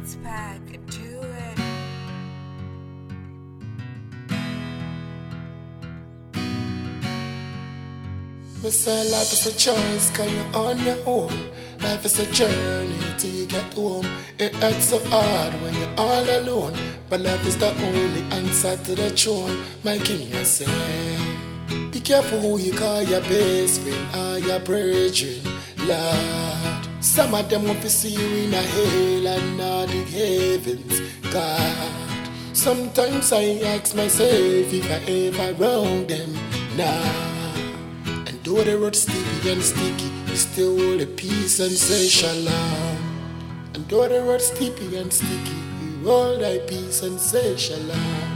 Beats pack, do it. Me say life is a choice, cause you're on your own. Life is a journey till you get home. It hurts so hard when you're all alone, but love is the only answer to the throne. My king, I say, be careful who you call your best friend or your brethren, Lord. Some of them want to see you in a hell and not the heavens, God. Sometimes I ask myself if I ever wrong them, nah. Though the road steepy and sticky, we still hold a peace and say shalom. And though the road steepy and sticky, we hold a peace and say shalom.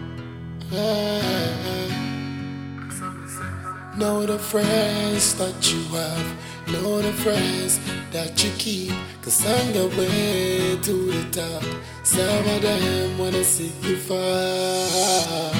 Know the friends that you have, know the friends that you keep, cause on the way to the top, some of them wanna see you fall.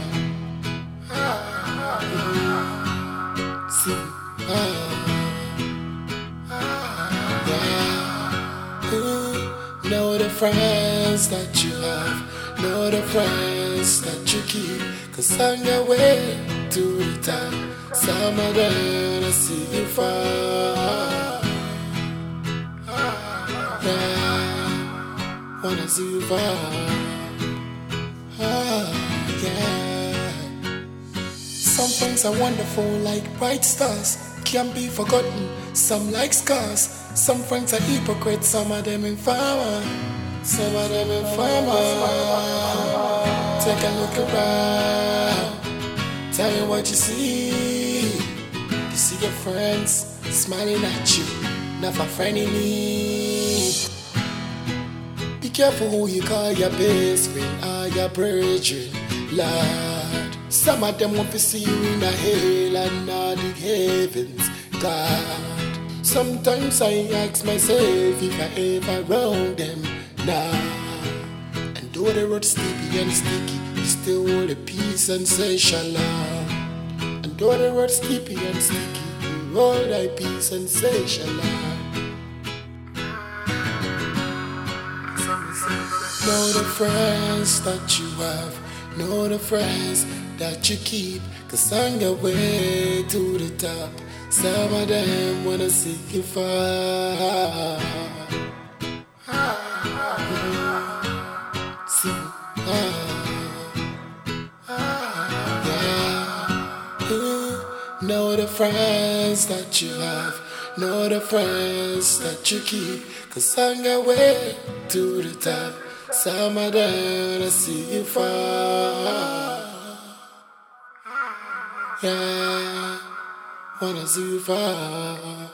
Know the friends that you have, know the friends that you keep, cause on your way to the top, some of them I see you fall. Yeah, wanna see you fall. Yeah. Some friends are wonderful like bright stars, can't be forgotten, some like scars. Some friends are hypocrites, some of them informer, some of them informer. Take a look around, tell me what you see. You see your friends smiling at you, not for friendly me. Be careful who you call your best friend or your brethren, Lord. Some of them want to see you in a hell and not the heavens, God. Sometimes I ask myself if I ever wrong them, nah. And though the road steepy and sticky, we still hold a peace and say shalom. And though the road steepy and sticky, we hold a peace and say shalom. Know the friends that you have, know the friends that you keep, cause on your way to the top, some of them wanna see you fall. Know the friends that you have, know the friends that you keep, cause on your way to the top, some of them wanna see you fall. Yeah, wanna see you fall.